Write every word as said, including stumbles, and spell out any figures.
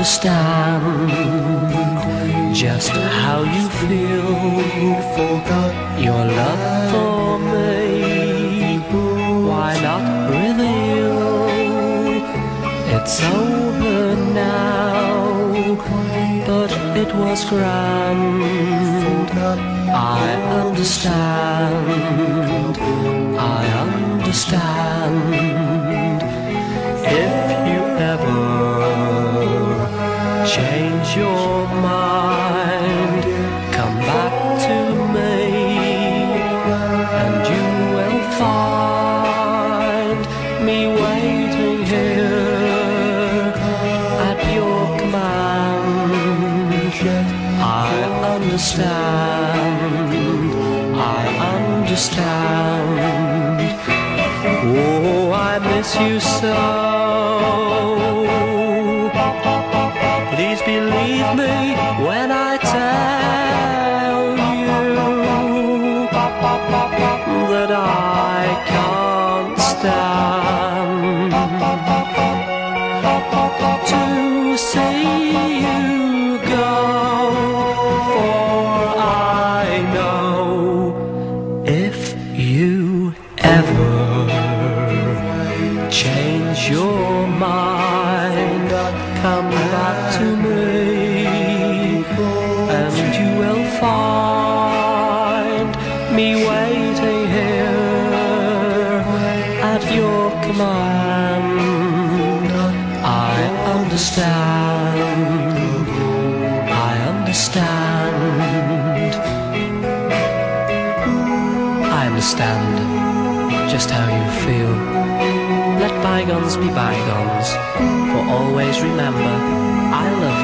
understand just how you feel. Your love for me, why not reveal? It's over now, but it was grand. I understand, I understand. If you ever change your mind, come back to me, and you will find me waiting here at your command. I understand, I understand. Oh, I miss you so. Please believe me when I tell you that I can't stand to see you go, for I know if you ever change your mind, come back to me, and you will find me waiting here at your command. I understand, I understand, I understand just how you feel. Let bygones be bygones, for always remember, I love